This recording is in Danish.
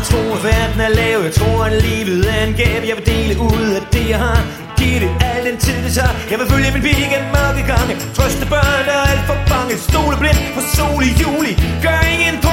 tror, at verden er lav. Jeg tror, at livet er en gave. Jeg vil dele ud af det, jeg har. Giv det al den tid, det tager. Jeg vil følge min pige gennem mørke gange. Trøste børn, der er alt for bange. Stole blind på sol i juli. Gør ingen